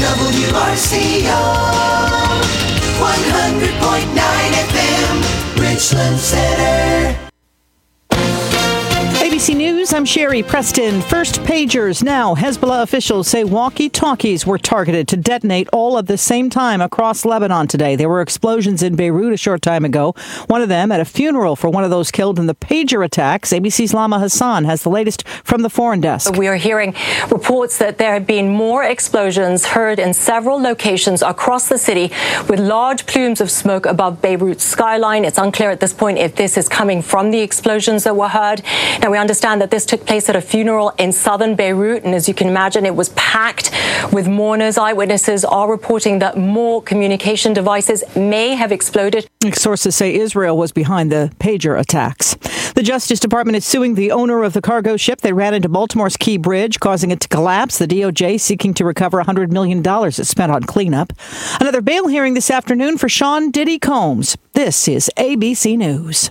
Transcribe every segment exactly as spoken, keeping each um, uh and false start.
W R C O, one hundred point nine F M, Richland Center. A B C News, I'm Sherry Preston. First pagers now. Hezbollah officials say walkie-talkies were targeted to detonate all at the same time across Lebanon today. There were explosions in Beirut a short time ago. One of them at a funeral for one of those killed in the pager attacks. A B C's Lama Hassan has the latest from the foreign desk. We are hearing reports that there have been more explosions heard in several locations across the city with large plumes of smoke above Beirut's skyline. It's unclear at this point if this is coming from the explosions that were heard. Now, we understand that this took place at a funeral in southern Beirut, and as you can imagine, it was packed with mourners. Eyewitnesses are reporting that more communication devices may have exploded. Sources say Israel was behind the pager attacks. The Justice Department is suing the owner of the cargo ship that ran into Baltimore's Key Bridge, causing it to collapse. The D O J seeking to recover one hundred million dollars it spent on cleanup. Another bail hearing this afternoon for Sean Diddy Combs. This is A B C News.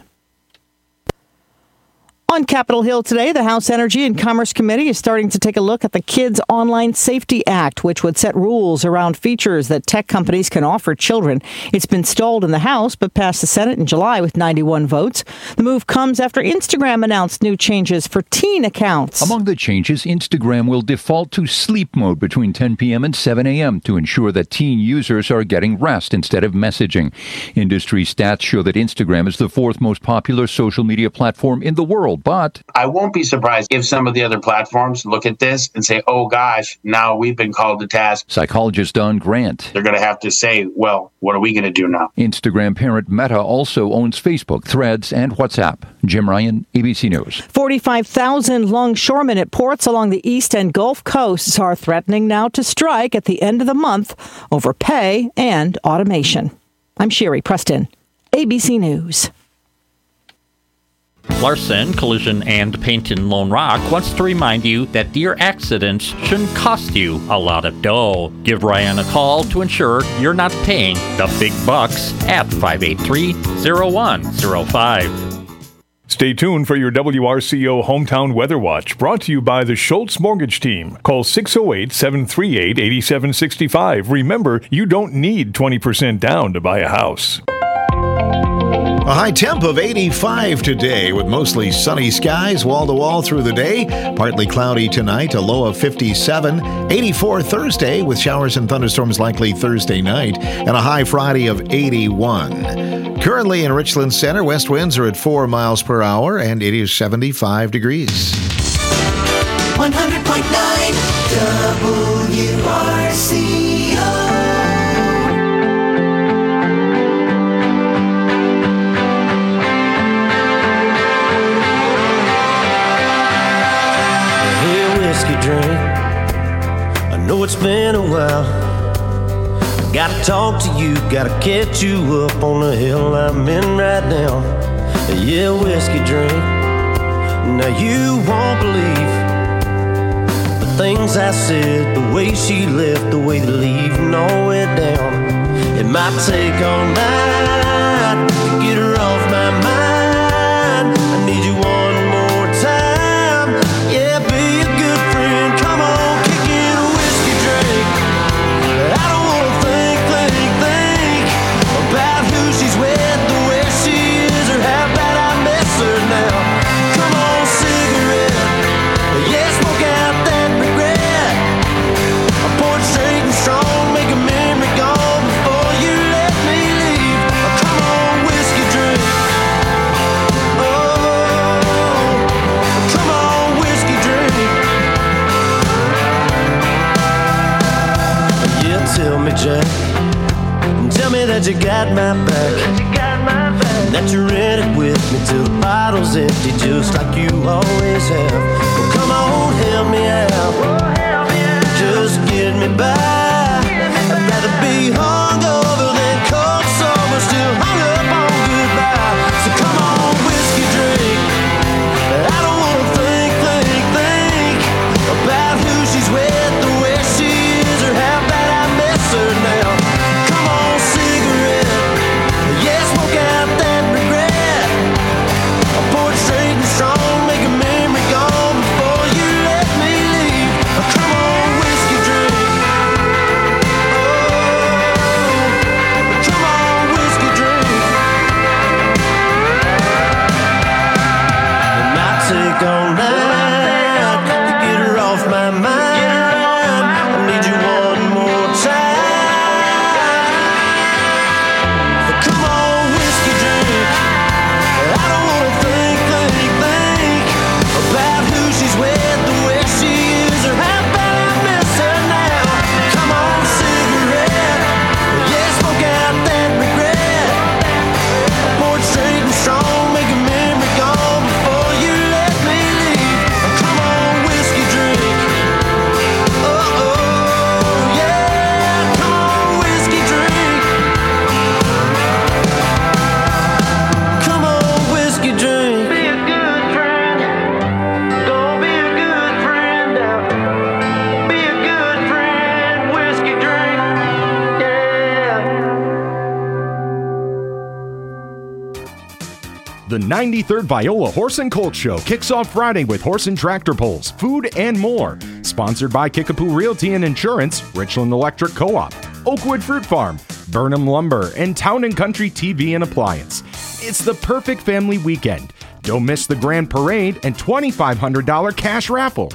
On Capitol Hill today, the House Energy and Commerce Committee is starting to take a look at the Kids Online Safety Act, which would set rules around features that tech companies can offer children. It's been stalled in the House, but passed the Senate in July with ninety-one votes. The move comes after Instagram announced new changes for teen accounts. Among the changes, Instagram will default to sleep mode between ten p.m. and seven a.m. to ensure that teen users are getting rest instead of messaging. Industry stats show that Instagram is the fourth most popular social media platform in the world. But I won't be surprised if some of the other platforms look at this and say, oh, gosh, now we've been called to task. Psychologist Don Grant. They're going to have to say, well, what are we going to do now? Instagram parent Meta also owns Facebook, Threads, and WhatsApp. Jim Ryan, A B C News. forty-five thousand longshoremen at ports along the east and Gulf coasts are threatening now to strike at the end of the month over pay and automation. I'm Sherry Preston, A B C News. Larson Collision and Paint in Lone Rock wants to remind you that deer accidents shouldn't cost you a lot of dough. Give Ryan a call to ensure you're not paying the big bucks at five eight three, zero one zero five. Stay tuned for your W R C O Hometown Weather Watch, brought to you by the Schultz Mortgage Team. Call six oh eight, seven three eight, eight seven six five. Remember, you don't need twenty percent down to buy a house. A high temp of eighty-five today with mostly sunny skies wall-to-wall through the day. Partly cloudy tonight, a low of fifty-seven. eighty-four Thursday with showers and thunderstorms likely Thursday night. And a high Friday of eighty-one. Currently in Richland Center, west winds are at four miles per hour and it is seventy-five degrees. one hundred point nine W R C O. Drink. I know it's been a while. I gotta talk to you, gotta catch you up on the hill I'm in right now. Yeah, whiskey drink. Now you won't believe the things I said, the way she left, the way the leaving all went down. It might take all night to get her off my mind. I need you one more time. Yeah, be a good friend. Come on, kick in a whiskey drink. I don't wanna think, think, think about who she's with, the way she is, or how bad I miss her now. Come on, cigarette. Yeah, smoke out that regret. I pour it straight and strong, make a memory gone before you let me leave. Come on, whiskey drink. Oh, come on, whiskey drink. Yeah, tell me, Jack, tell me that you got my back, that you're in it with me till the bottle's empty, just like you always have. Well, come on, help me out, just get me by. I'd rather be hungover than cold sober, still hung up on goodbye. So come on, whiskey drink. I don't wanna think, think, think about who she's with, the way she is, or how bad I miss her now. Come on, cigarette. Yeah, smoke out that regret. I pour it straight and strong, make a memory gone before you let me leave. ninety-third Viola Horse and Colt Show kicks off Friday with horse and tractor pulls, food, and more. Sponsored by Kickapoo Realty and Insurance, Richland Electric Co-op, Oakwood Fruit Farm, Burnham Lumber, and Town and Country T V and Appliance. It's the perfect family weekend. Don't miss the grand parade and twenty-five hundred dollars cash raffle.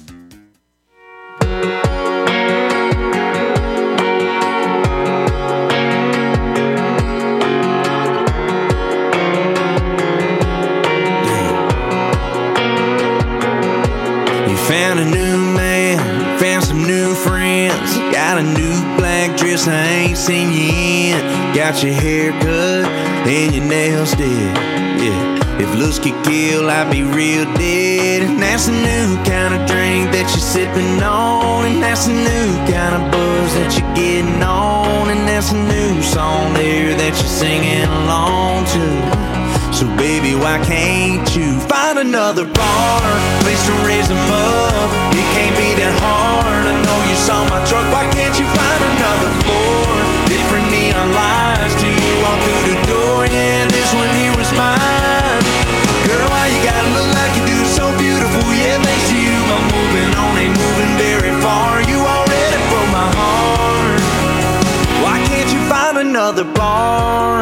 Found a new man, found some new friends. Got a new black dress I ain't seen you in. Got your hair cut and your nails did. Yeah, if looks could kill, I'd be real dead. And that's a new kind of drink that you're sipping on. And that's a new kind of buzz that you're getting on. And that's a new song there that you're singing along to. So baby, why can't you find another bar, place to raise them up? It can't be that hard. I know you saw my truck. Why can't you find another floor? Different neon lights till you walk through the door. Yeah, this one here was mine. Girl, why you gotta look like you do? So beautiful. Yeah, thanks to you, I'm moving on, ain't moving very far. You already broke my heart. Why can't you find another bar?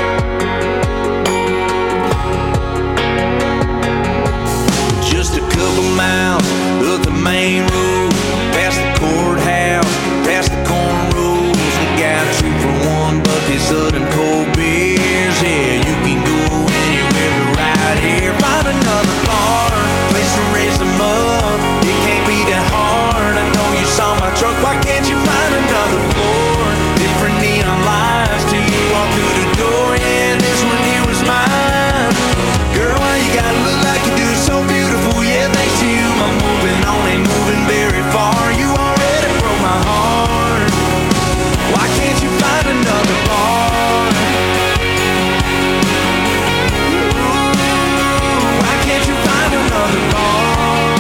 Miles up the main road, past the courthouse, past the cornrows. We got two for one buckets of them cold beers. Yeah, you can go anywhere but right here. Find another bar, place to raise them up. It can't be that hard. I know you saw my truck. Why can't you find another floor? Different neon lights till you walk through the door. Yeah, this one here was mine. Girl, why you gotta look like you do? So beautiful. Yeah, thanks to you, I'm moving on, ain't moving very far. You already broke my heart. Why can't you find another bar? Ooh, why can't you find another bar?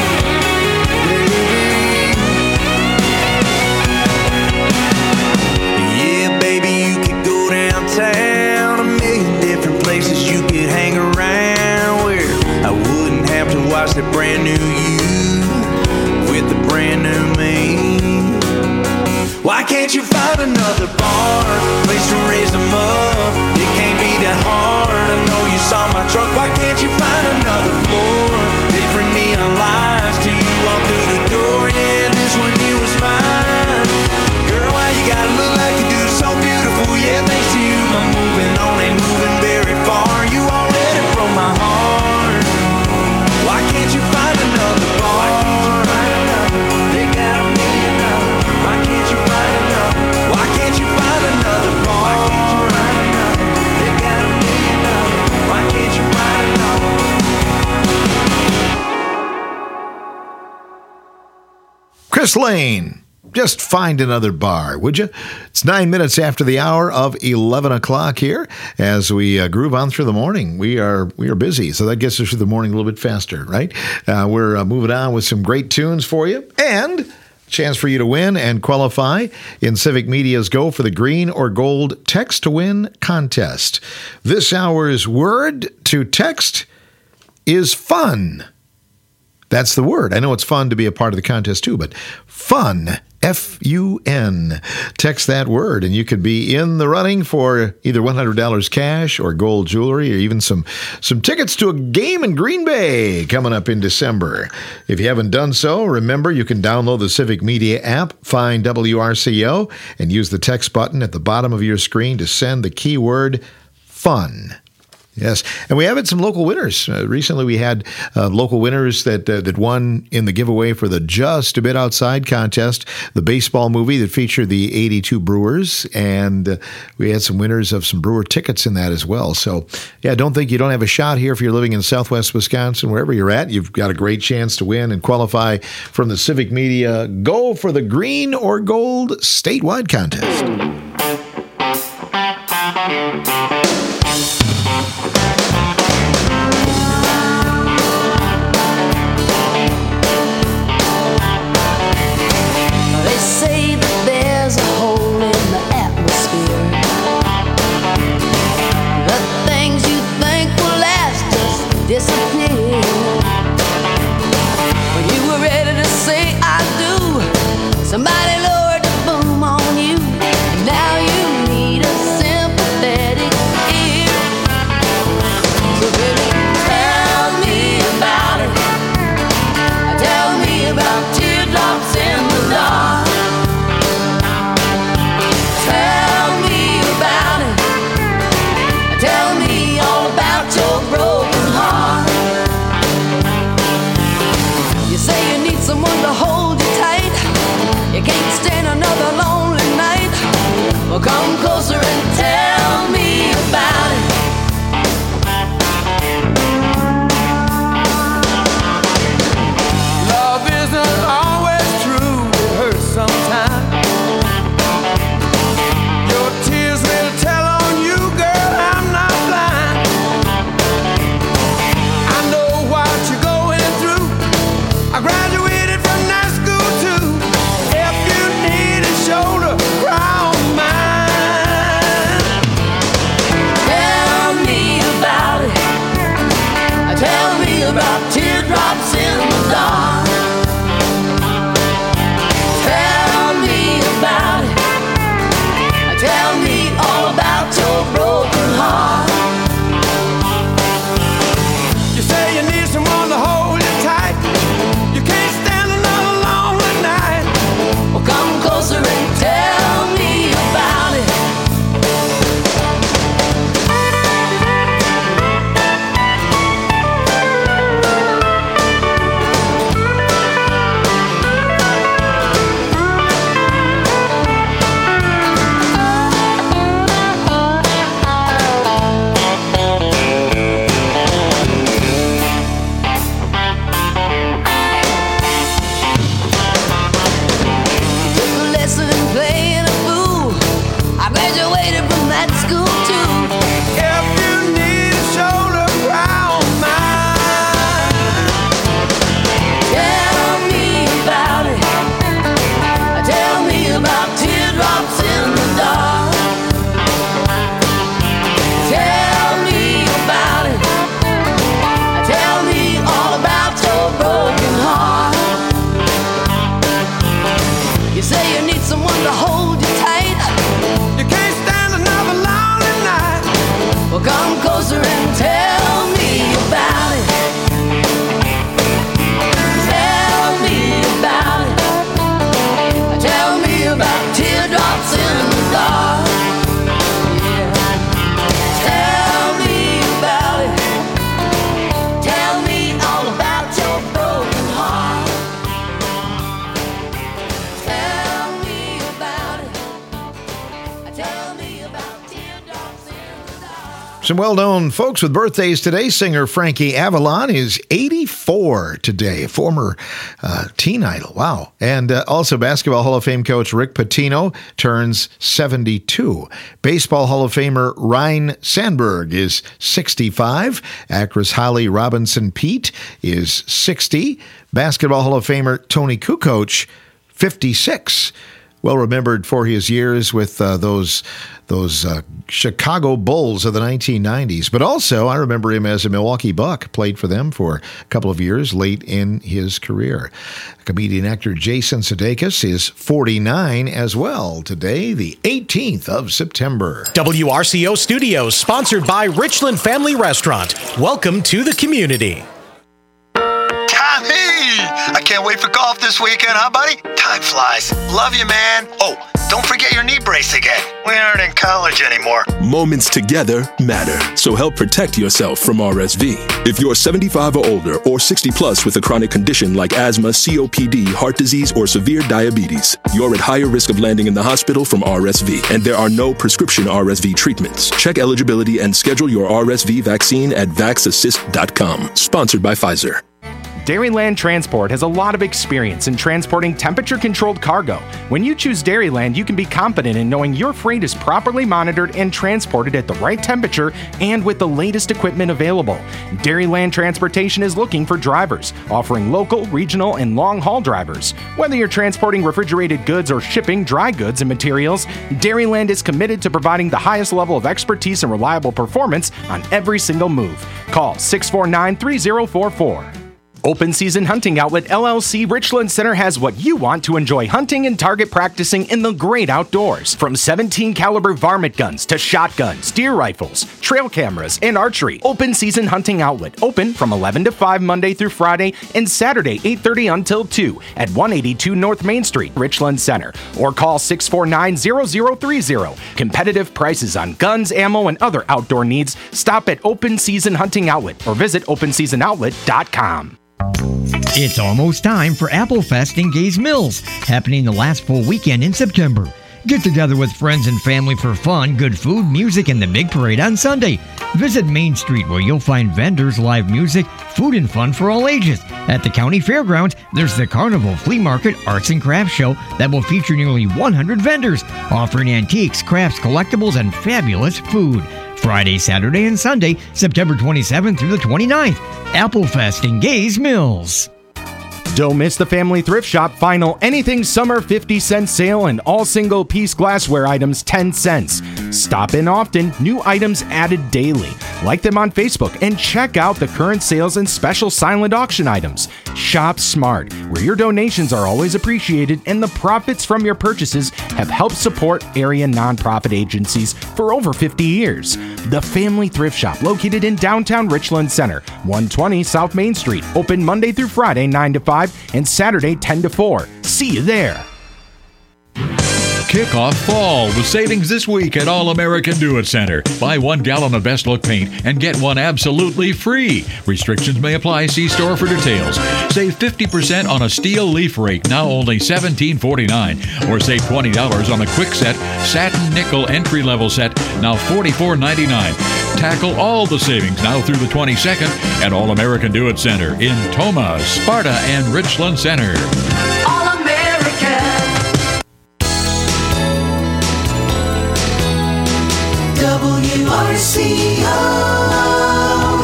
Yeah, baby, you could go downtown, a million different places you could hang around where I wouldn't have to watch the brand new you with the brand new me. Why can't you find another bar, place to raise them up? It can't be that hard. I know you saw my truck. Why can't you find another floor? Different neon lights till you walk through the door. Yeah, this one here was mine. Girl, why you gotta look like you do? So beautiful. Yeah, thanks to you, I'm moving on, ain't moving very far. You already broke my heart. Why can't you find another bar? They got a million dollars. Why can't you find another? Why can't you find another bar? They got a million dollars. Why can't you find another? Chris Lane. Just find another bar, would you? It's nine minutes after the hour of eleven o'clock here as we uh, groove on through the morning. We are we are busy, so that gets us through the morning a little bit faster, right? Uh, we're uh, moving on with some great tunes for you and a chance for you to win and qualify in Civic Media's Go for the Green or Gold Text to Win contest. This hour's word to text is fun. That's the word. I know it's fun to be a part of the contest too, but fun, F U N. Text that word and you could be in the running for either one hundred dollars cash or gold jewelry or even some, some tickets to a game in Green Bay coming up in December. If you haven't done so, remember you can download the Civic Media app, find W R C O, and use the text button at the bottom of your screen to send the keyword fun. Yes, and we have had some local winners. Uh, recently we had uh, local winners that uh, that won in the giveaway for the Just a Bit Outside contest, the baseball movie that featured the eighty-two Brewers, and uh, we had some winners of some Brewer tickets in that as well. So, yeah, don't think you don't have a shot here if you're living in Southwest Wisconsin, wherever you're at. You've got a great chance to win and qualify from the Civic Media Go for the Green or Gold statewide contest. The things you think will last Some well-known folks with birthdays today. Singer Frankie Avalon is eighty-four today, former uh, teen idol. Wow. And uh, also Basketball Hall of Fame coach Rick Pitino turns seventy-two. Baseball Hall of Famer Ryne Sandberg is sixty-five. Actress Holly Robinson Peete is sixty. Basketball Hall of Famer Tony Kukoc, fifty-six. Well remembered for his years with uh, those those uh, Chicago Bulls of the nineteen nineties. But also, I remember him as a Milwaukee Buck, played for them for a couple of years late in his career. Comedian actor Jason Sudeikis is forty-nine as well today, the eighteenth of September. W R C O Studios, sponsored by Richland Family Restaurant. Welcome to the community. I can't wait for golf this weekend, huh, buddy? Time flies. Love you, man. Oh, don't forget your knee brace again. We aren't in college anymore. Moments together matter, so help protect yourself from R S V. If you're seventy-five or older or sixty plus with a chronic condition like asthma, C O P D, heart disease, or severe diabetes, you're at higher risk of landing in the hospital from R S V, and there are no prescription R S V treatments. Check eligibility and schedule your R S V vaccine at vax assist dot com. Sponsored by Pfizer. Dairyland Transport has a lot of experience in transporting temperature-controlled cargo. When you choose Dairyland, you can be confident in knowing your freight is properly monitored and transported at the right temperature and with the latest equipment available. Dairyland Transportation is looking for drivers, offering local, regional, and long-haul drivers. Whether you're transporting refrigerated goods or shipping dry goods and materials, Dairyland is committed to providing the highest level of expertise and reliable performance on every single move. Call six four nine, three zero four four. Open Season Hunting Outlet L L C Richland Center has what you want to enjoy hunting and target practicing in the great outdoors. From seventeen caliber varmint guns to shotguns, deer rifles, trail cameras, and archery. Open Season Hunting Outlet, open from eleven to five Monday through Friday and Saturday eight thirty until two at one eighty-two North Main Street, Richland Center. Or call six four nine, zero zero three zero. Competitive prices on guns, ammo, and other outdoor needs. Stop at Open Season Hunting Outlet or visit open season outlet dot com. It's almost time for Apple Fest in Gays Mills, happening the last full weekend in September. Get together with friends and family for fun, good food, music, and the big parade on Sunday. Visit Main Street where you'll find vendors, live music, food, and fun for all ages. At the county fairgrounds, there's the Carnival Flea Market Arts and Crafts Show that will feature nearly one hundred vendors, offering antiques, crafts, collectibles, and fabulous food. Friday, Saturday, and Sunday, September twenty-seventh through the twenty-ninth. Apple Fest in Gays Mills. Don't miss the Family Thrift Shop final Anything Summer fifty cent sale and all single-piece glassware items ten cents. Stop in often, new items added daily. Like them on Facebook and check out the current sales and special silent auction items. Shop smart, where your donations are always appreciated and the profits from your purchases have helped support area nonprofit agencies for over fifty years. The Family Thrift Shop, located in downtown Richland Center, one twenty South Main Street, open Monday through Friday nine to five and Saturday ten to four. See you there. Kick off fall with savings this week at All American Do It Center. Buy one gallon of Best Look paint and get one absolutely free. Restrictions may apply. See store for details. Save fifty percent on a steel leaf rake, now only seventeen forty-nine, or save twenty dollars on a quick set satin nickel entry level set, now forty-four ninety-nine. Tackle all the savings now through the twenty-second at All American Do It Center in Toma, Sparta, and Richland Center. All American. W R C O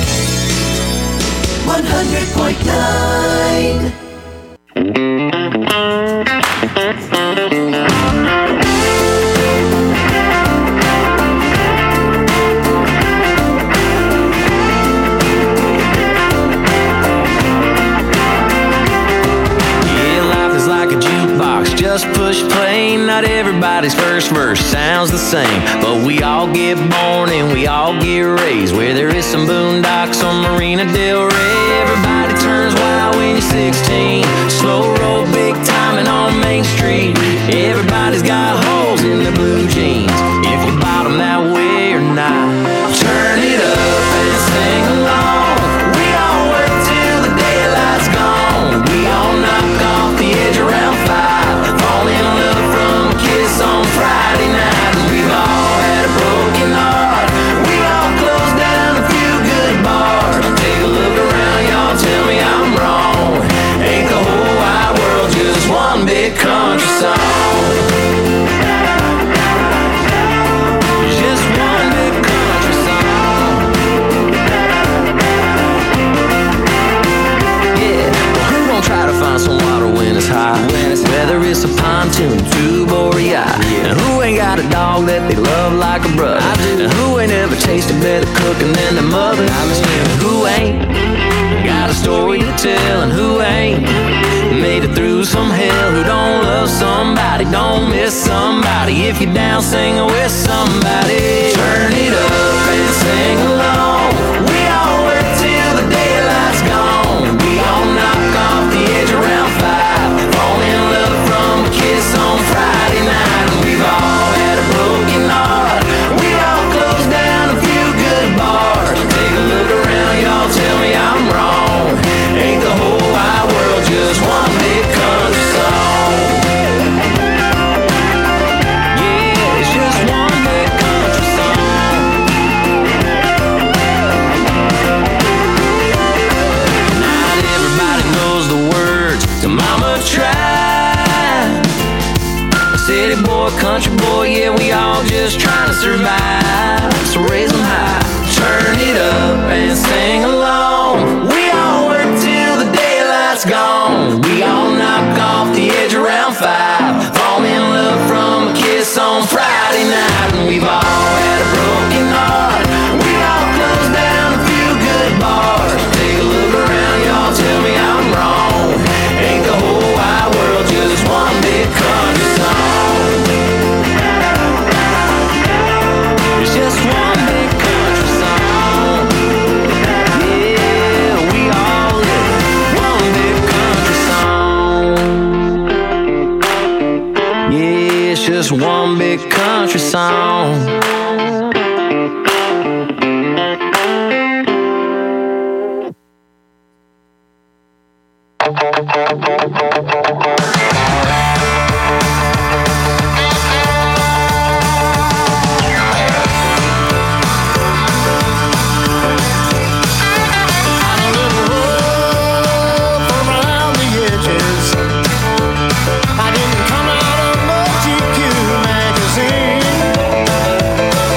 one hundred point nine. Just push play, not everybody's first verse sounds the same, but we all get born and we all get raised where there is some boondocks on Marina Del Rey. Everybody turns wild when you're sixteen, slow roll big time and on Main Street. Everybody's got holes in their blue jeans, if you bottom that way or not. Turn it up and sing along, we all work till the daylight's gone. We all knock off the edge around five, on Friday night, and we've all had a broken heart. We all country song. Just one big country song. Yeah, who won't try to find some water when it's hot? Whether it's a pontoon, tube, or a yacht. And who ain't got a dog that they love like a brother? And who ain't ever tasted better cooking than their mother? And who ain't got a story to tell? And who ain't made it through some hell? Who don't love somebody, don't miss somebody? If you're down singing with somebody, turn it up and sing along. We all work till the daylight's gone. We all knock off the edge around five. Fall in love from a kiss on Friday night. And we've all had a broken heart. We all closed down a few good bars. Take a look around, y'all, tell me I'm wrong. Ain't the whole wide world just one big country song? Yeah, it's just one big country song. Not everybody knows the words to Mama Tried. City boy, country boy, yeah, we all just trying to survive. So raise them high, turn it up and sing along. We all work till the daylight's gone. We all knock off the edge around five. Fall in love from a kiss on Friday night. And we've all had a broken heart. We all closed down a few good bars. Take a look around, y'all, tell me I'm wrong. Ain't the whole wide world just one big country song? It's just one big country song. Yeah, we all live one big country song. Yeah, it's just one big country song. I didn't come out of no G Q magazine.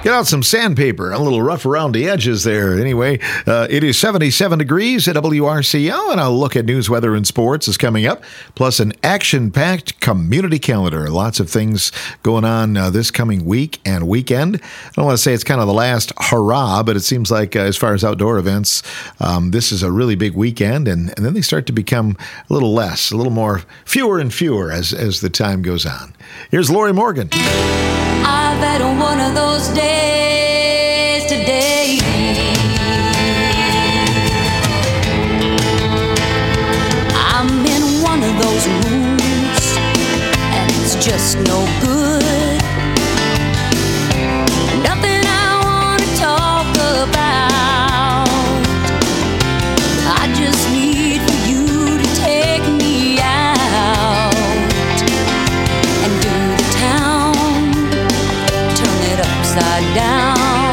Get out some sandpaper. A little rough around the edges there. Anyway, uh, it is seventy-seven degrees at W R C O, and I'll look at news, weather, and sports is coming up, plus an action-packed community calendar. Lots of things going on uh, this coming week and weekend. I don't want to say it's kind of the last hurrah, but it seems like uh, as far as outdoor events, um, this is a really big weekend, and, and then they start to become a little less, a little more, fewer and fewer as, as the time goes on. Here's Lori Morgan. I've had one of those days today. I'm in one of those moods, and it's just no good. Nothing I want to talk about. I just need for you to take me out and do the town, turn it upside down.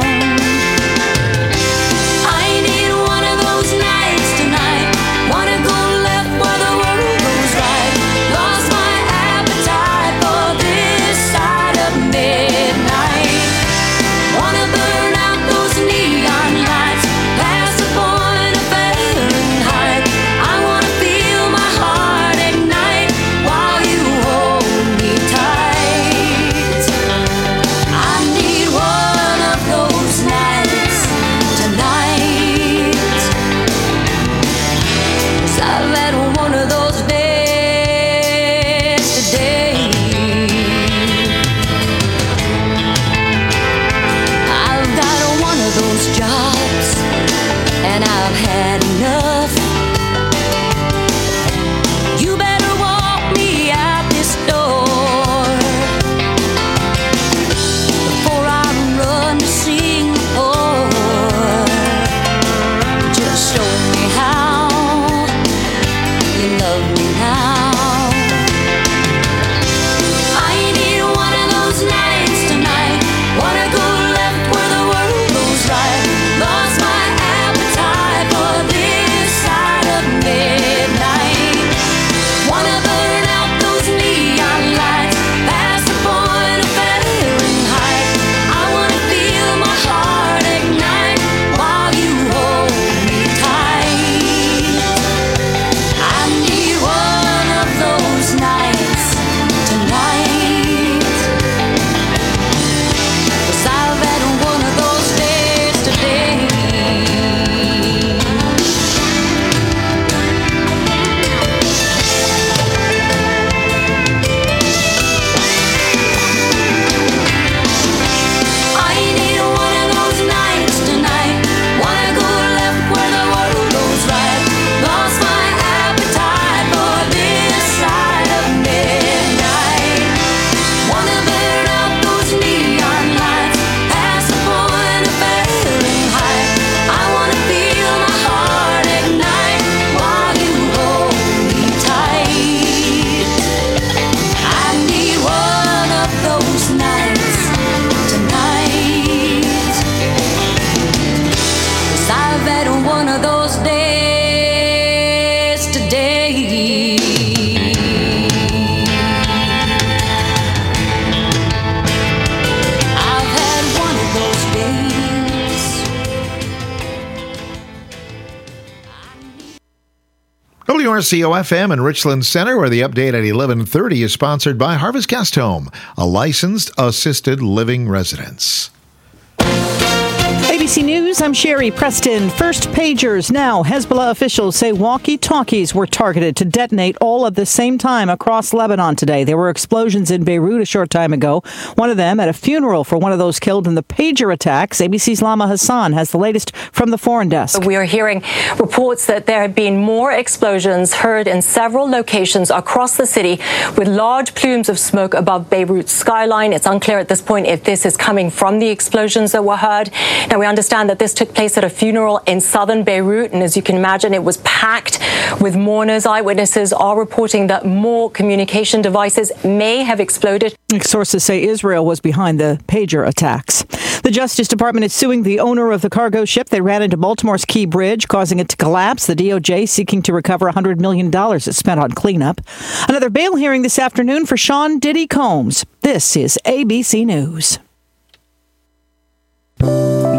I need one of those nights tonight. Wanna go left where the world goes right. Lost my appetite for this side of midnight. Wanna burn out those neon lights past the point of Fahrenheit. I wanna feel my heart ignite while you hold me tight. I need one of those nights tonight. 'Cause I've had one of those days today. I've got one of those jobs, and I've had enough. You better walk me out this door before I run to Singapore. Just show me how you love me now. I need one of those nights tonight. Wanna go left where the world goes right. Lost my appetite for this side of midnight. Wanna burn out those neon lights past the point of Fahrenheit. I wanna feel my heart ignite while you hold me tight. I need one of those nights tonight. 'Cause I've had one of those days today. I need one of those nights tonight. Wanna go left where the world goes right. Lost my appetite for this side of midnight. Wanna burn out those neon lights past the point of Fahrenheit. I wanna feel my heart ignite while you hold me tight. I need one of those nights tonight. 'Cause I've had one of those days today. I've had one of those days. W R C O F M in Richland Center, where the update at eleven thirty is sponsored by Harvest Guest Home, a licensed assisted living residence. A B C News, I'm Sherry Preston. First pagers now. Hezbollah officials say walkie-talkies were targeted to detonate all at the same time across Lebanon today. There were explosions in Beirut a short time ago. One of them at a funeral for one of those killed in the pager attacks. A B C's Lama Hassan has the latest from the foreign desk. We are hearing reports that there have been more explosions heard in several locations across the city with large plumes of smoke above Beirut's skyline. It's unclear at this point if this is coming from the explosions that were heard. Now, we understand that this took place at a funeral in southern Beirut, and as you can imagine, it was packed with mourners. Eyewitnesses are reporting that more communication devices may have exploded. Sources say Israel was behind the pager attacks. The Justice Department is suing the owner of the cargo ship that ran into Baltimore's Key Bridge, causing it to collapse. The D O J seeking to recover one hundred million dollars it spent on cleanup. Another bail hearing this afternoon for Sean Diddy Combs. This is A B C News.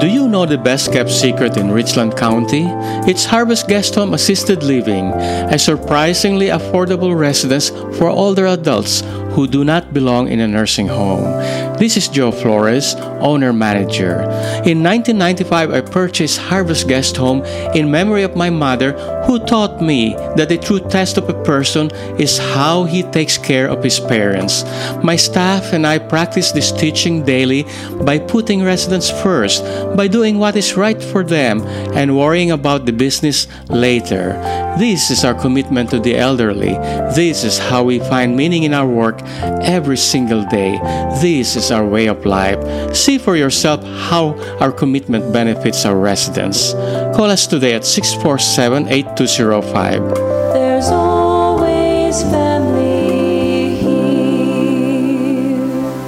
Do you know the best-kept secret in Richland County? It's Harvest Guest Home Assisted Living, a surprisingly affordable residence for older adults who do not belong in a nursing home. This is Joe Flores, owner-manager. In nineteen ninety-five, I purchased Harvest Guest Home in memory of my mother, who taught me that the true test of a person is how he takes care of his parents. My staff and I practice this teaching daily by putting residents first, by doing what is right for them, and worrying about the business later. This is our commitment to the elderly. This is how we find meaning in our work every single day. This is our way of life. See for yourself how our commitment benefits our residents. Call us today at six four seven, eight two zero five. There's always family here.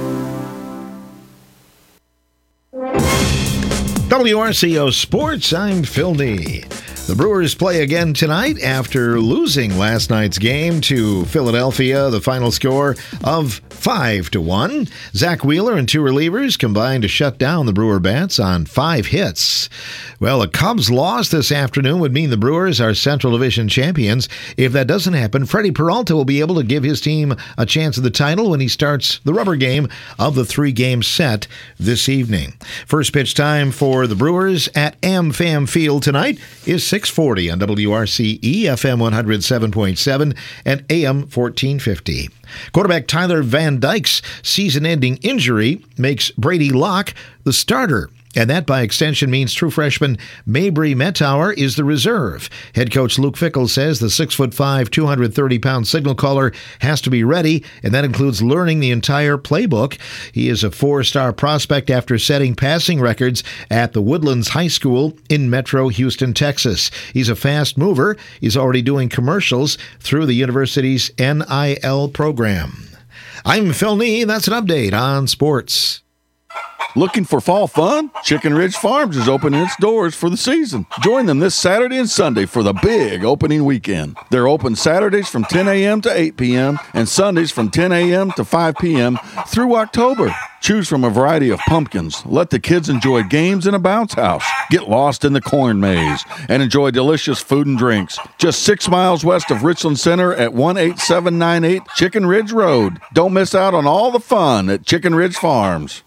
W R C O Sports, I'm Phil Nee. The Brewers play again tonight after losing last night's game to Philadelphia, the final score of five to one. Zach Wheeler and two relievers combined to shut down the Brewer Bats on five hits. Well, a Cubs loss this afternoon would mean the Brewers are Central Division champions. If that doesn't happen, Freddie Peralta will be able to give his team a chance at the title when he starts the rubber game of the three-game set this evening. First pitch time for the Brewers at AmFam Field tonight is six forty on W R C E, F M one oh seven point seven, and A M fourteen fifty. Quarterback Tyler Van Dyke's season-ending injury makes Brady Locke the starter, and that by extension means true freshman Mabry Mettauer is the reserve. Head coach Luke Fickell says the six foot five, two hundred thirty pound signal caller has to be ready, and that includes learning the entire playbook. He is a four-star prospect after setting passing records at the Woodlands High School in Metro Houston, Texas. He's a fast mover. He's already doing commercials through the university's N I L program. I'm Phil Nee, and that's an update on sports. Looking for fall fun? Chicken Ridge Farms is opening its doors for the season. Join them this Saturday and Sunday for the big opening weekend. They're open Saturdays from ten a.m. to eight p.m. and Sundays from ten a.m. to five p.m. through October. Choose from a variety of pumpkins. Let the kids enjoy games in a bounce house. Get lost in the corn maze and enjoy delicious food and drinks. Just six miles west of Richland Center at one eight seven nine eight Chicken Ridge Road. Don't miss out on all the fun at Chicken Ridge Farms.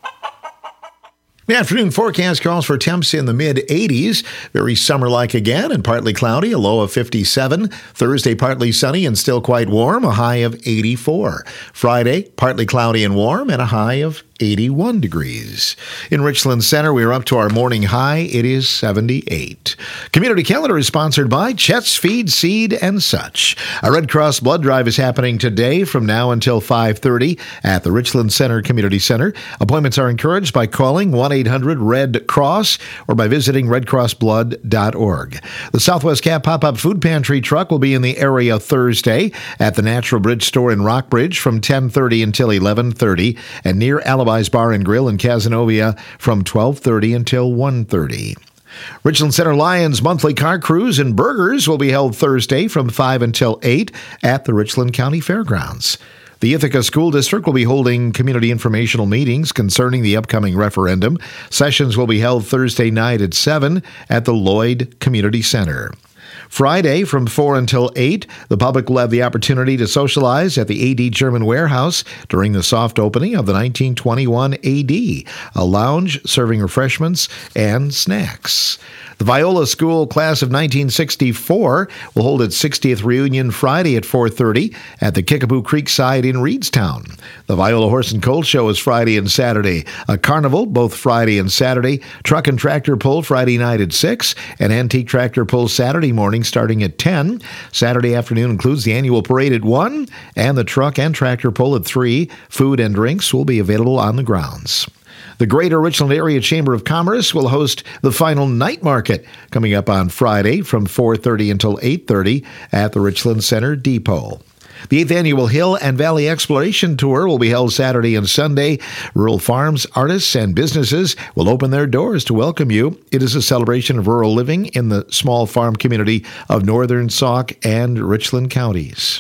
The afternoon forecast calls for temps in the mid-eighties, very summer-like again, and partly cloudy, a low of fifty-seven. Thursday, partly sunny and still quite warm, a high of eighty-four. Friday, partly cloudy and warm, and a high of eighty-one degrees. In Richland Center, we are up to our morning high. It is seventy-eight. Community Calendar is sponsored by Chet's Feed, Seed, and Such. A Red Cross blood drive is happening today from now until five thirty at the Richland Center Community Center. Appointments are encouraged by calling one eight hundred red cross or by visiting red cross blood dot org. The Southwest Cap Pop-Up Food Pantry truck will be in the area Thursday at the Natural Bridge store in Rockbridge from ten thirty until eleven thirty and near Alibi Bar and Grill in Cazenovia from twelve thirty until one thirty. Richland Center Lions monthly car cruise and burgers will be held Thursday from five until eight at the Richland County Fairgrounds. The Ithaca School District will be holding community informational meetings concerning the upcoming referendum. Sessions will be held Thursday night at seven at the Lloyd Community Center. Friday from four until eight, the public will have the opportunity to socialize at the A D German Warehouse during the soft opening of the nineteen twenty-one A D, a lounge serving refreshments and snacks. The Viola School Class of nineteen sixty-four will hold its sixtieth reunion Friday at four thirty at the Kickapoo Creekside in Reedstown. The Viola Horse and Colt Show is Friday and Saturday. A carnival, both Friday and Saturday. Truck and tractor pull Friday night at six. An antique tractor pull Saturday morning starting at ten. Saturday afternoon includes the annual parade at one. And the truck and tractor pull at three. Food and drinks will be available on the grounds. The Greater Richland Area Chamber of Commerce will host the final night market coming up on Friday from four thirty until eight thirty at the Richland Center Depot. The eighth Annual Hill and Valley Exploration Tour will be held Saturday and Sunday. Rural farms, artists, and businesses will open their doors to welcome you. It is a celebration of rural living in the small farm community of northern Sauk and Richland counties.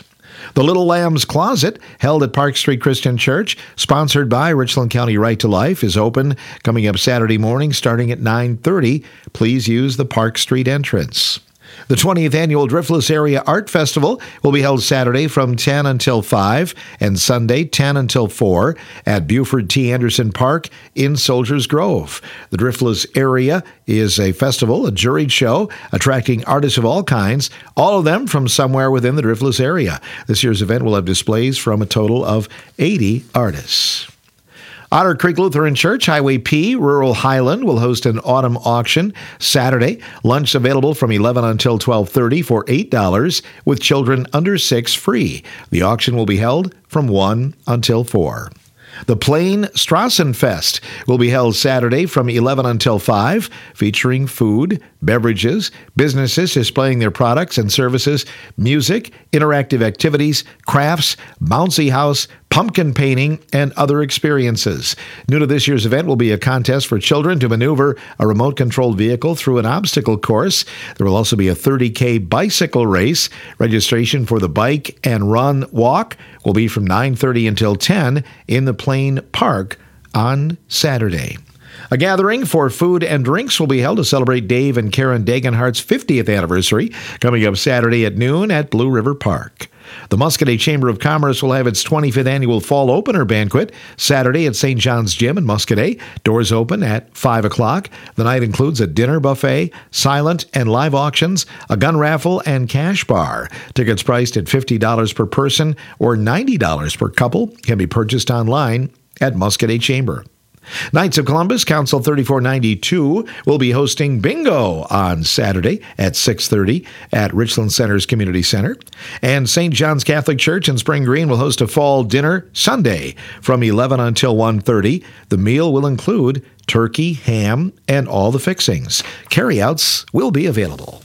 The Little Lamb's Closet, held at Park Street Christian Church, sponsored by Richland County Right to Life, is open coming up Saturday morning starting at nine thirty. Please use the Park Street entrance. The twentieth Annual Driftless Area Art Festival will be held Saturday from ten until five and Sunday ten until four at Buford T. Anderson Park in Soldiers Grove. The Driftless Area is a festival, a juried show, attracting artists of all kinds, all of them from somewhere within the Driftless area. This year's event will have displays from a total of eighty artists. Otter Creek Lutheran Church, Highway P, Rural Highland, will host an autumn auction Saturday. Lunch available from eleven until twelve thirty for eight dollars, with children under six free. The auction will be held from one until four. The Plain Strassenfest will be held Saturday from eleven until five, featuring food, beverages, businesses displaying their products and services, music, interactive activities, crafts, bouncy house, pumpkin painting, and other experiences. New to this year's event will be a contest for children to maneuver a remote-controlled vehicle through an obstacle course. There will also be a thirty K bicycle race. Registration for the bike and run walk will be from nine thirty until ten in the Plain Park on Saturday. A gathering for food and drinks will be held to celebrate Dave and Karen Dagenhart's fiftieth anniversary, coming up Saturday at noon at Blue River Park. The Muscoda Chamber of Commerce will have its twenty-fifth annual Fall Opener Banquet Saturday at Saint John's Gym in Muscoda. Doors open at five o'clock. The night includes a dinner buffet, silent and live auctions, a gun raffle, and cash bar. Tickets priced at fifty dollars per person or ninety dollars per couple can be purchased online at Muscoda Chamber. Knights of Columbus Council thirty-four ninety-two will be hosting bingo on Saturday at six thirty at Richland Center's Community Center. And Saint John's Catholic Church in Spring Green will host a fall dinner Sunday from eleven until one thirty. The meal will include turkey, ham, and all the fixings. Carryouts will be available.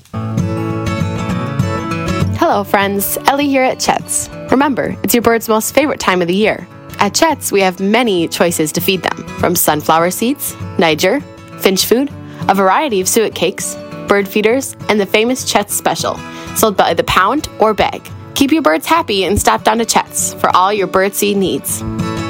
Hello, friends. Ellie here at Chet's. Remember, it's your bird's most favorite time of the year. At Chet's, we have many choices to feed them, from sunflower seeds, Niger, finch food, a variety of suet cakes, bird feeders, and the famous Chet's Special, sold by the pound or bag. Keep your birds happy and stop down to Chet's for all your birdseed needs.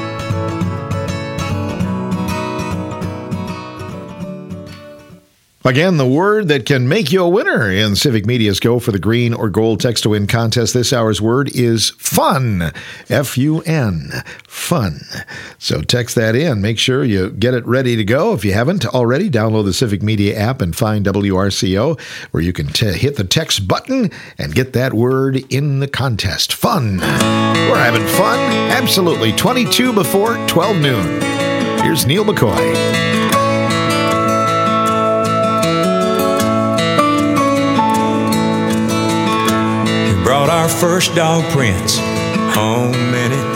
Again, the word that can make you a winner in Civic Media's Go for the Green or Gold Text to Win contest. This hour's word is fun. F U N. Fun. So text that in. Make sure you get it ready to go. If you haven't already, download the Civic Media app and find W R C O, where you can t- hit the text button and get that word in the contest. Fun. We're having fun. Absolutely. twenty-two before twelve noon. Here's Neil McCoy. Brought our first dog Prince home in it.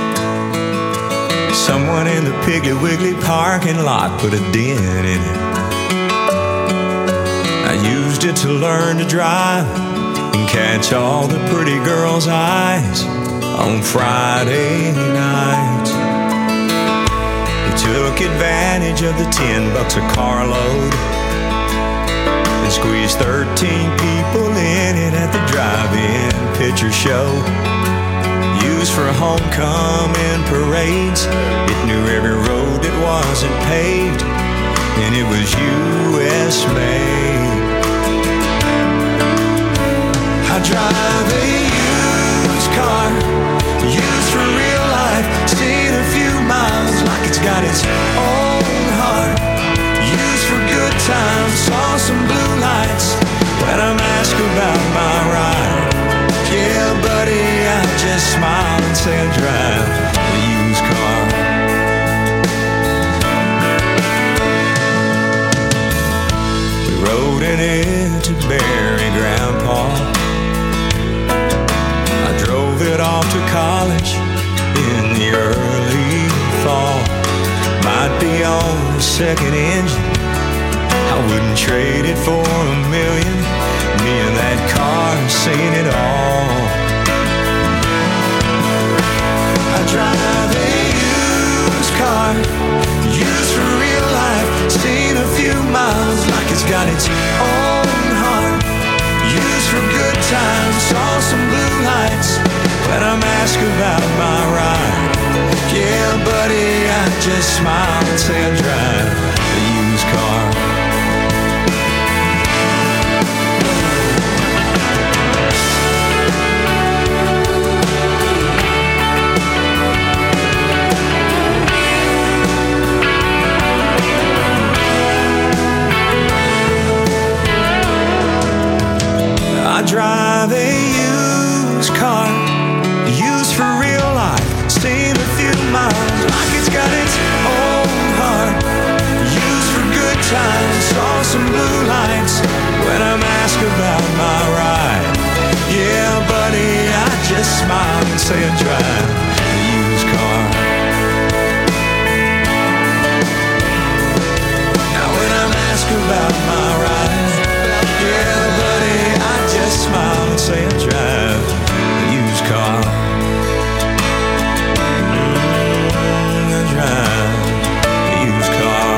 Someone in the Piggly Wiggly parking lot put a dent in it. I used it to learn to drive and catch all the pretty girls' eyes on Friday nights. We took advantage of the ten bucks a carload and squeezed thirteen people in it at the drive-in picture show. Used for homecoming parades. It knew every road that wasn't paved, and it was U S made. I drive a used car, used for real life. Seen a few miles like it's got its own heart. Used for good times, saw some blue lights when I'm asked about my ride. Yeah, buddy, I just smile and say I drive a used car. We rode in it to bury Grandpa. I drove it off to college in the early fall. Might be on the second engine, I wouldn't trade it for a million. Me and that car saying it all. I drive a used car, used for real life. Seen a few miles like it's got its own heart. Used for good times, saw some blue lights when I just smile and say I drive a used car. I drive a used car, used for real life, seen a few miles, like it's got its own heart, used for good times, saw some blue lights when I'm asked about my ride. Yeah, buddy, I just smile and say I drive a used car. Now when I'm asked about my ride, yeah, buddy, I just smile and say I drive a used car. Mm, I drive a used car.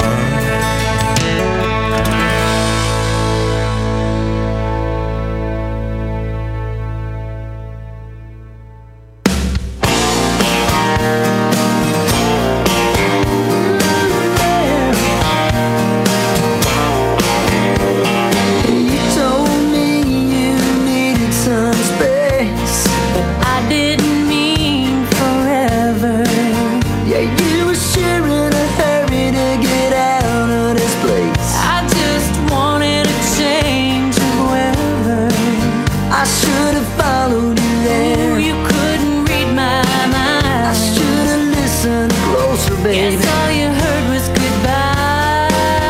You told me you needed some space, but I didn't mean forever. Yeah, you were sure in a hurry to get out of this place. I just wanted a change of weather. I should have followed you there. Ooh, you couldn't read my mind. I should have listened closer, baby. Guess all you heard was goodbye.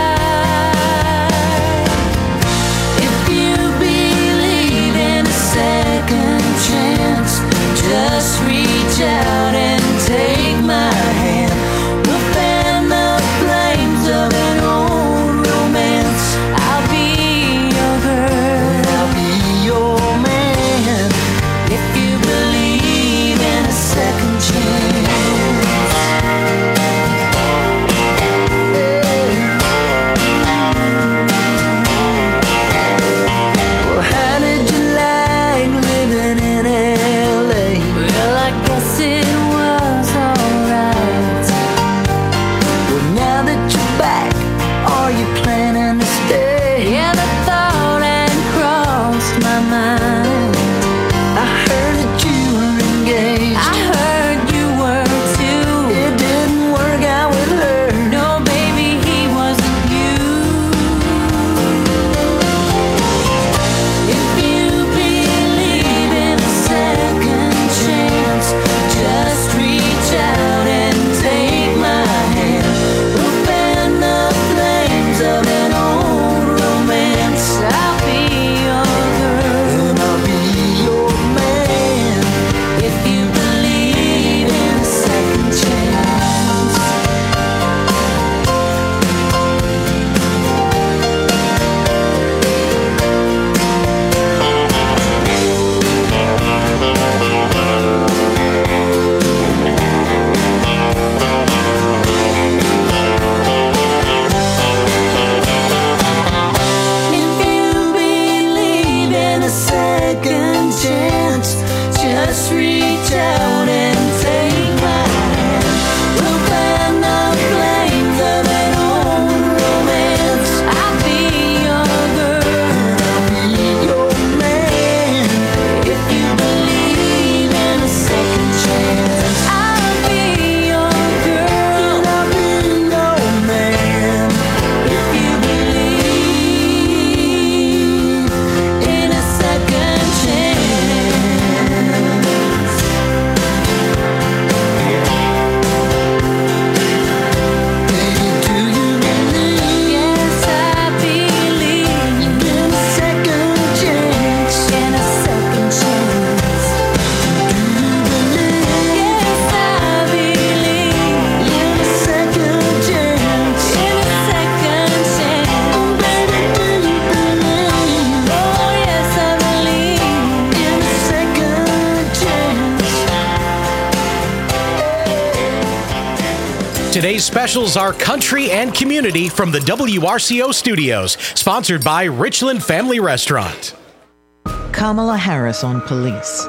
If you believe in a second chance, just reach out and take my hand. We'll fan the flames of an old romance. I'll be your girl, I'll be your man. If you believe in a second chance. Well, how did you like living in L A? Well, I guess it was alright. Well, now that you're back, are you planning to stay? Yeah, the thought had crossed my mind. I heard that you were engaged. I heard you were too. It didn't work out with her. No, baby, he wasn't you. If you believe in a second chance, just reach out and take my hand. We'll fan the flames of an old romance. I'll be your girl and I'll be your man. If you believe in a second chance. If you believe in a second chance, just reach out and take my hand. We'll fan the flames of an old romance. I'll be your girl and I'll be your man. If you believe in a second chance, I'll be your girl and I'll be your man. If you believe in a second chance. Baby, do you believe? Yes, I believe in a second chance. In a second chance. Do you believe? Yes, I believe in a second chance. In a second chance. Oh, baby, do you believe? Oh, yes, I believe in a second chance. Today's specials are country and community from the W R C O studios, sponsored by Richland Family Restaurant. Kamala Harris on police.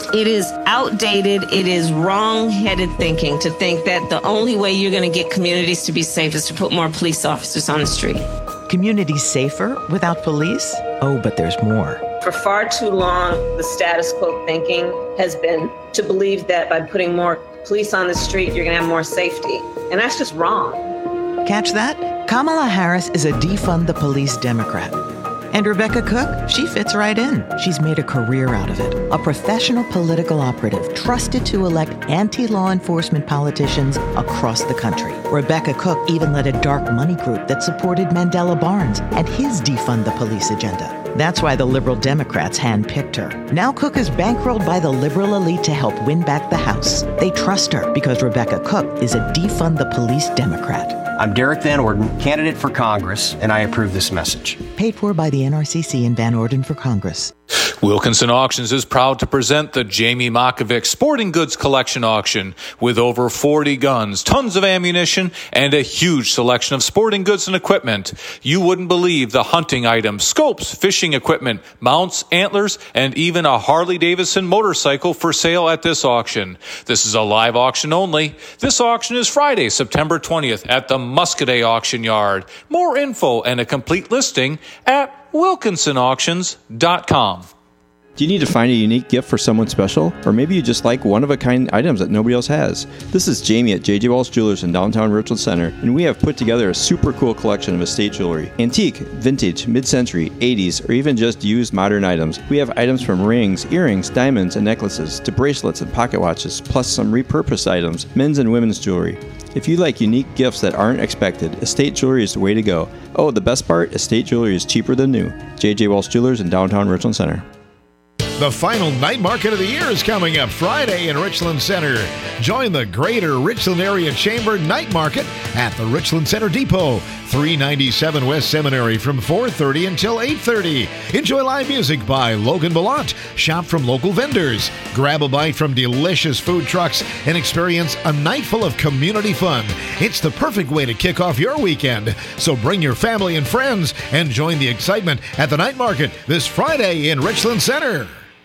It is outdated, it is wrong-headed thinking to think that the only way you're going to get communities to be safe is to put more police officers on the street. Communities safer without police? Oh, but there's more. For far too long, the status quo thinking has been to believe that by putting more police on the street, you're going to have more safety. And that's just wrong. Catch that? Kamala Harris is a defund the police Democrat. And Rebecca Cook, she fits right in. She's made a career out of it. A professional political operative trusted to elect anti-law enforcement politicians across the country. Rebecca Cook even led a dark money group that supported Mandela Barnes and his defund the police agenda. That's why the liberal Democrats handpicked her. Now Cook is bankrolled by the liberal elite to help win back the House. They trust her because Rebecca Cook is a defund the police Democrat. I'm Derek Van Orden, candidate for Congress, and I approve this message. Paid for by the N R C C and Van Orden for Congress. Wilkinson Auctions is proud to present the Jamie Makovic Sporting Goods Collection Auction with over forty guns, tons of ammunition, and a huge selection of sporting goods and equipment. You wouldn't believe the hunting items, scopes, fishing equipment, mounts, antlers, and even a Harley-Davidson motorcycle for sale at this auction. This is a live auction only. This auction is Friday, September twentieth at the Muscadet Auction Yard. More info and a complete listing at wilkinson auctions dot com. Do you need to find a unique gift for someone special? Or maybe you just like one-of-a-kind items that nobody else has? This is Jamie at J J Walsh Jewelers in downtown Richland Center, and we have put together a super cool collection of estate jewelry. Antique, vintage, mid-century, eighties, or even just used modern items. We have items from rings, earrings, diamonds, and necklaces, to bracelets and pocket watches, plus some repurposed items, men's and women's jewelry. If you like unique gifts that aren't expected, estate jewelry is the way to go. Oh, the best part? Estate jewelry is cheaper than new. J J Walsh Jewelers in downtown Richland Center. The final night market of the year is coming up Friday in Richland Center. Join the Greater Richland Area Chamber Night Market at the Richland Center Depot, three ninety-seven West Seminary from four thirty until eight thirty. Enjoy live music by Logan Ballant. Shop from local vendors. Grab a bite from delicious food trucks and experience a night full of community fun. It's the perfect way to kick off your weekend. So bring your family and friends and join the excitement at the night market this Friday in Richland Center.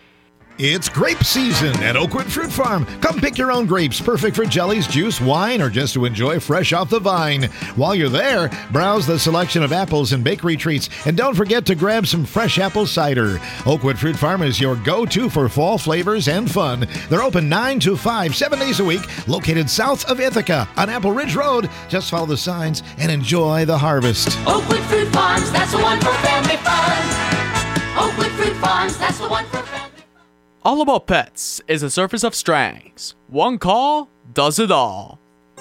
It's grape season at Oakwood Fruit Farm. Come pick your own grapes, perfect for jellies, juice, wine, or just to enjoy fresh off the vine. While you're there, browse the selection of apples and bakery treats, and don't forget to grab some fresh apple cider. Oakwood Fruit Farm is your go-to for fall flavors and fun. They're open nine to five, seven days a week, located south of Ithaca on Apple Ridge Road. Just follow the signs and enjoy the harvest. Oakwood Fruit Farms, that's the one for family fun. Oakwood Fruit Farms, that's the one for family. All About Pets is a service of Strang's. One call does it all.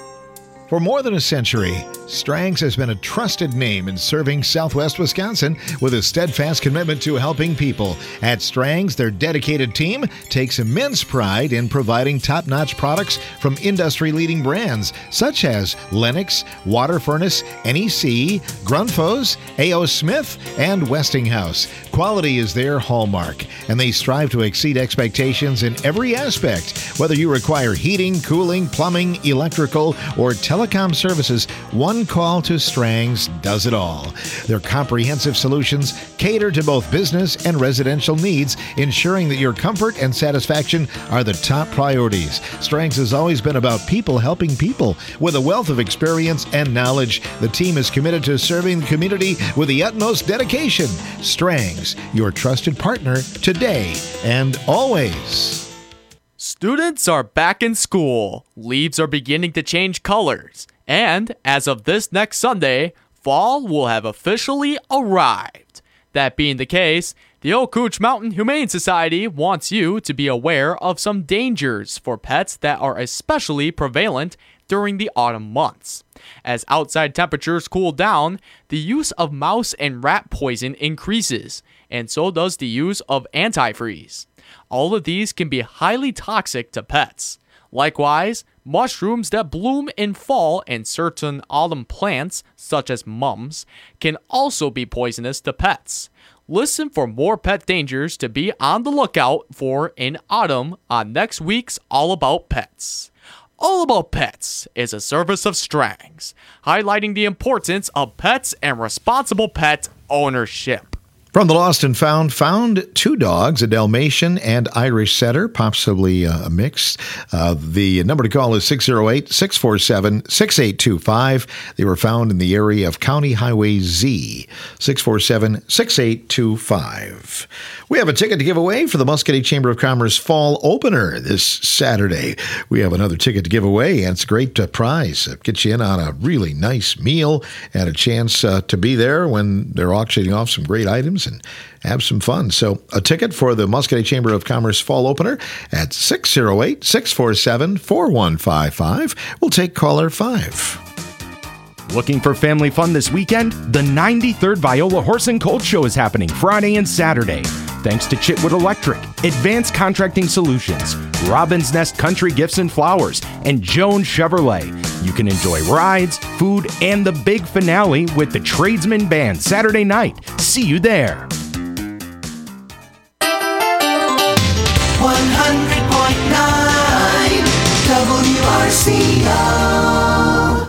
For more than a century, Strang's has been a trusted name in serving Southwest Wisconsin with a steadfast commitment to helping people. At Strang's, their dedicated team takes immense pride in providing top-notch products from industry-leading brands such as Lennox, Water Furnace, N E C, Grundfos, A O. Smith, and Westinghouse. Quality is their hallmark, and they strive to exceed expectations in every aspect. Whether you require heating, cooling, plumbing, electrical, or telecom services, one call to Strang's does it all. Their comprehensive solutions cater to both business and residential needs, ensuring that your comfort and satisfaction are the top priorities. Strang's has always been about people helping people. With a wealth of experience and knowledge, the team is committed to serving the community with the utmost dedication. Strang's, your trusted partner today and always. Students are back in school. Leaves are beginning to change colors. And as of this next Sunday, fall will have officially arrived. That being the case, the Okootch Mountain Humane Society wants you to be aware of some dangers for pets that are especially prevalent during the autumn months. As outside temperatures cool down, the use of mouse and rat poison increases, and so does the use of antifreeze. All of these can be highly toxic to pets. Likewise, mushrooms that bloom in fall and certain autumn plants, such as mums, can also be poisonous to pets. Listen for more pet dangers to be on the lookout for in autumn on next week's All About Pets. All About Pets is a service of Strang's, highlighting the importance of pets and responsible pet ownership. From the Lost and Found, found two dogs, a Dalmatian and Irish setter, possibly uh, mixed. Uh, the number to call is six oh eight, six four seven, six eight two five. They were found in the area of County Highway Z, six four seven, six eight two five. We have a ticket to give away for the Muscatine Chamber of Commerce Fall Opener this Saturday. We have another ticket to give away, and it's a great uh, prize. It gets you in on a really nice meal and a chance uh, to be there when they're auctioning off some great items and have some fun. So a ticket for the Muscatine Chamber of Commerce Fall Opener at six oh eight, six four seven, four one five five. We'll take caller five. Looking for family fun this weekend? The ninety-third Viola Horse and Colt Show is happening Friday and Saturday. Thanks to Chitwood Electric, Advanced Contracting Solutions, Robin's Nest Country Gifts and Flowers, and Jones Chevrolet. You can enjoy rides, food, and the big finale with the Tradesman Band Saturday night. See you there. one hundred point nine W R C O.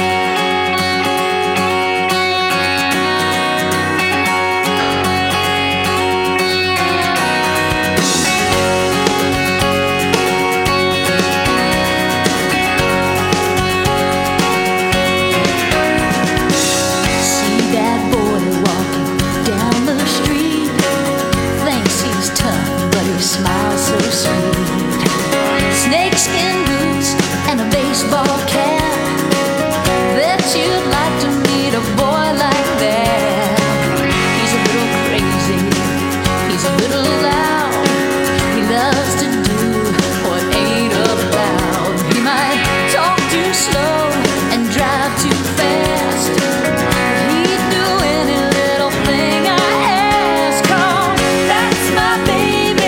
Smile so sweet. Snakeskin boots and a baseball cap. Bet you'd like to meet a boy like that. He's a little crazy, he's a little loud. He loves to do what ain't allowed. He might talk too slow and drive too fast. He'd do any little thing I ask. 'Cause that's my baby.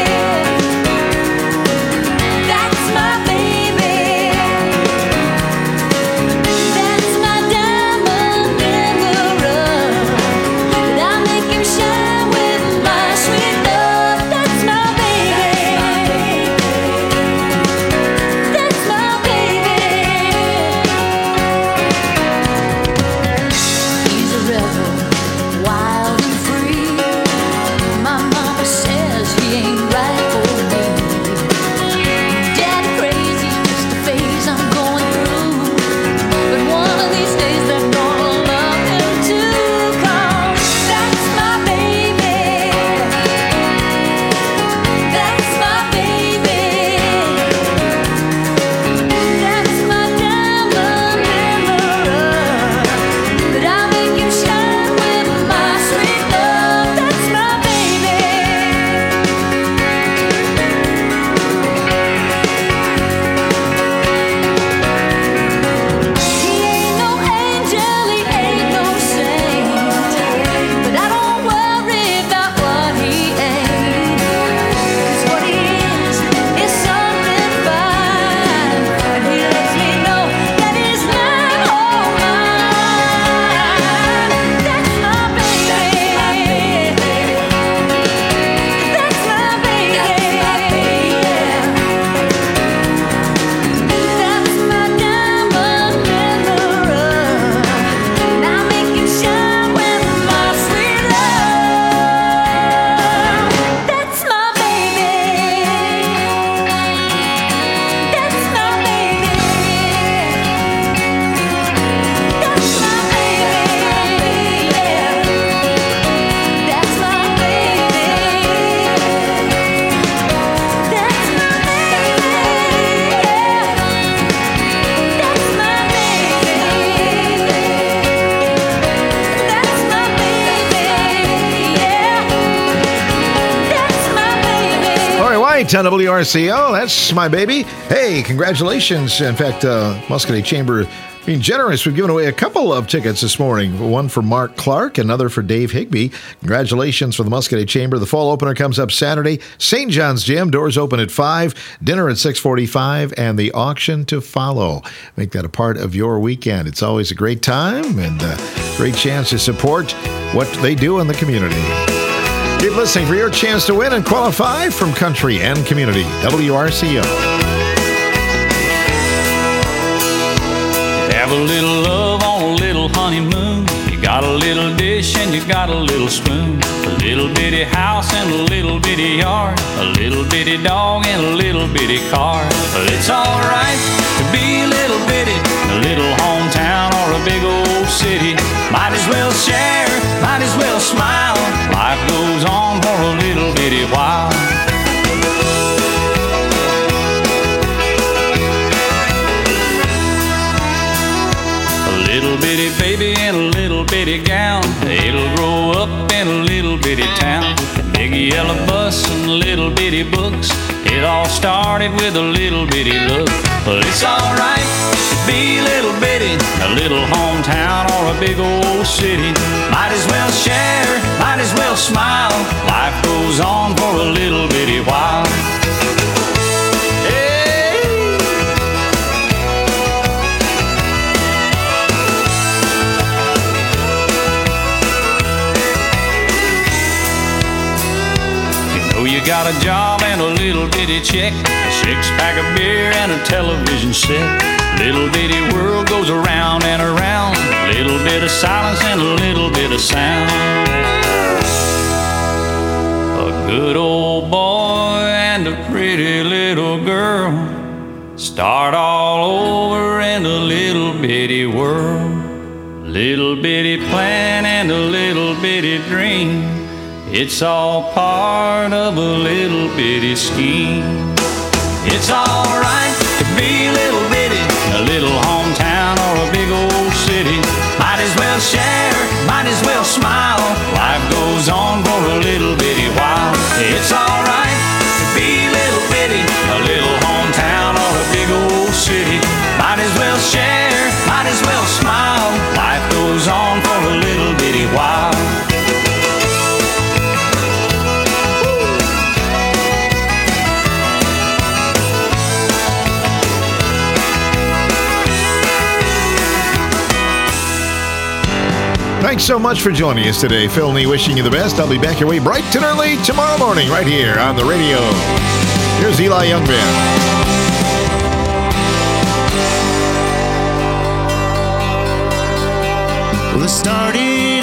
On W R C O, that's my baby. Hey, congratulations. In fact, uh, Muscatine Chamber being generous. We've given away a couple of tickets this morning. One for Mark Clark, another for Dave Higbee. Congratulations for the Muscatine Chamber. The fall opener comes up Saturday. Saint John's Gym, doors open at five, dinner at six forty-five, and the auction to follow. Make that a part of your weekend. It's always a great time and a great chance to support what they do in the community. Keep listening for your chance to win and qualify from country and community. W R C O. Have a little love on a little honeymoon. You got a little dish and you got a little spoon. A little bitty house and a little bitty yard. A little bitty dog and a little bitty car. But it's alright to be a little bitty. A little hometown or a big old city. Might as well share, might as well smile. Life goes on for a little bitty while. Little bitty baby in a little bitty gown. It'll grow up in a little bitty town. Big yellow bus and little bitty books. It all started with a little bitty look. But it's alright to be a little bitty. A little hometown or a big old city. Might as well share, might as well smile. Life goes on for a little bitty while. You got a job and a little bitty check, a six-pack of beer and a television set. Little bitty world goes around and around. A little bit of silence and a little bit of sound. A good old boy and a pretty little girl start all over in a little bitty world. Little bitty plan and a little bitty dream. It's all part of a little bitty scheme. It's alright to be a little bitty, a little hometown or a big old city. Might as well share, might as well smile. Life goes on for a little bitty while. It's alright to be a little bitty, a little hometown or a big old city. Might as well share, might as well smile. Life goes on for a little bitty while. Thanks so much for joining us today. Phil Nee wishing you the best. I'll be back your way bright and early tomorrow morning right here on the radio. Here's Eli Young Band. Well, it started